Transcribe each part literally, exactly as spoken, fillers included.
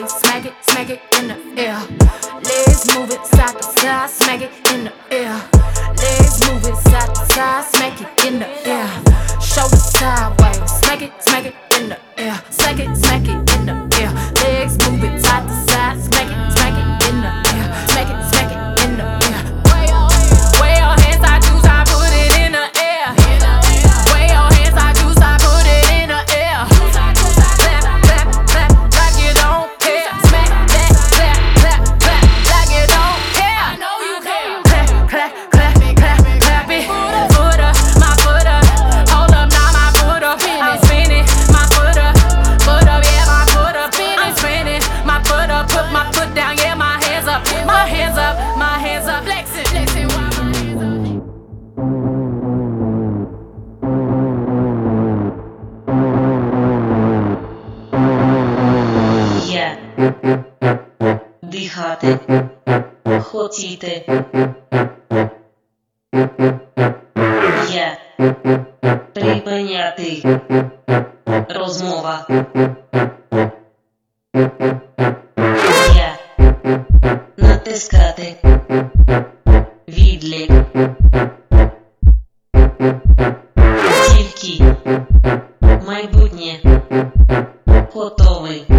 sideways, smack it, smack it in the air. Legs move it side to side, smack it in the air. Legs move it side to side, smack it in the air. Shoulders sideways, smack it, smack it in the air. Smack it, smack it in the air. Legs move it side to side, smack it, smack it in the air. Smack it, smack it in the air. Way your hands, I choose, I put it in the air. Way your hands, I choose, I put it in the air. Clap, clap, clap, like you don't care. Smack that, clap, clap, clap, like you don't care. I know you care. Clap, clap, clap, clap, clap it. Foot up, my foot up. Hold up, now my foot up. I'm spinning, my foot up. Foot up, yeah, my foot up. I'm spinning, my foot up. Put my foot down, yeah, my hands up. My hands up, my hands up. Flexing, flexing, while my hands up. Я дихати хотіти. Я припиняти. Розмова. Я натискати. Відлік. Тільки майбутнє. Готовий.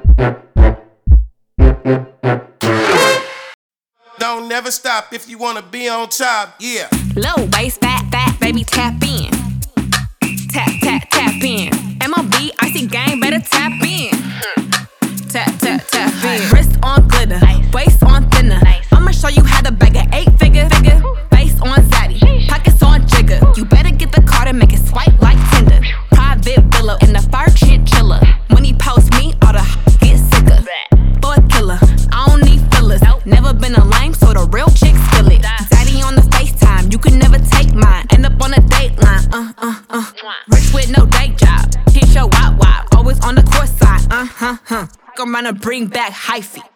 Don't never stop if you wanna be on top, yeah. Low bass, fat, fat, baby, tap in. Tap, tap, tap in. M O B, icy gang, better tap in. Tap, tap, tap in. Wrist on glitter, waist on thinner. I'ma show you how to bag an eight figure. figure. Face on zaddy, pockets on jigger. You better get the card and make it swipe like Tinder. Private villa in the fur chinchilla. When he post me, all the get sicker. Boy killer, I don't need fillers. Never been a lame, so the real chicks feel it. Daddy on the FaceTime, you can never take mine. End up on a dateline, uh, uh, uh. Rich with no day job, hit your wop wop. Always on the court side, uh, huh, huh. Go around and bring back hyphy.